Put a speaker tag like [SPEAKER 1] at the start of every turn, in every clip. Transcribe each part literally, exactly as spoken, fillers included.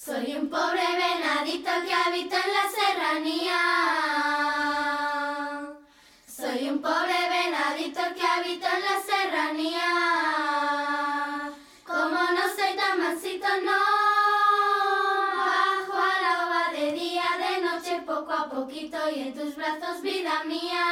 [SPEAKER 1] Soy un pobre venadito que habita en la serranía. Soy un pobre venadito que habita en la serranía. Como no soy tan mansito, no. Bajo a la ova de día, de noche, poco a poquito, y en tus brazos, vida mía.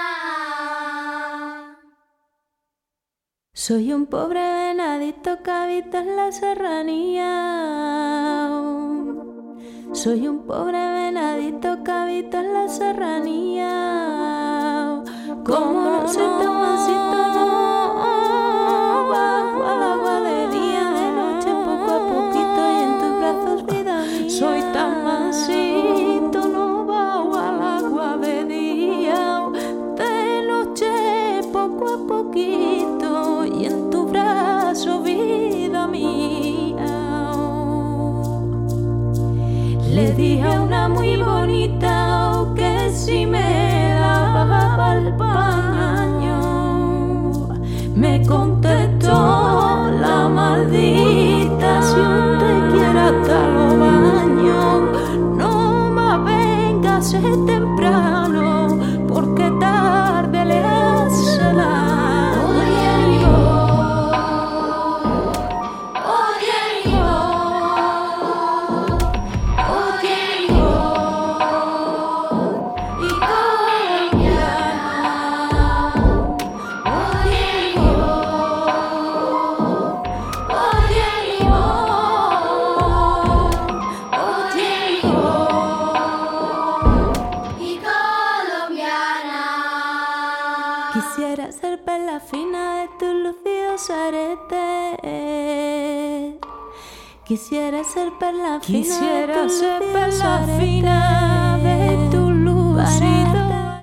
[SPEAKER 2] Soy un pobre venadito que habita en la serranía. Soy un pobre venadito que habita en la serranía. Como no soy tan mansito, no. Bajo al agua de día, de noche, poco a poquito, y en tus brazos, vida mía. Soy tan mansito, no. Bajo al agua de día, de noche, poco a poquito, y en tu brazo, vida mía. Le dije a una muy bonita oh, que si me daba el paño, me contestó la maldita: si un te quiere hasta lo baño, no más vengas temprano, porque tarde le hace la. Quisiera ser perla fina de tus lucidos aretes. Quisiera ser perla fina
[SPEAKER 3] Quisiera
[SPEAKER 2] de tus
[SPEAKER 3] ser
[SPEAKER 2] lucidos
[SPEAKER 3] perla
[SPEAKER 2] aretes.
[SPEAKER 3] fina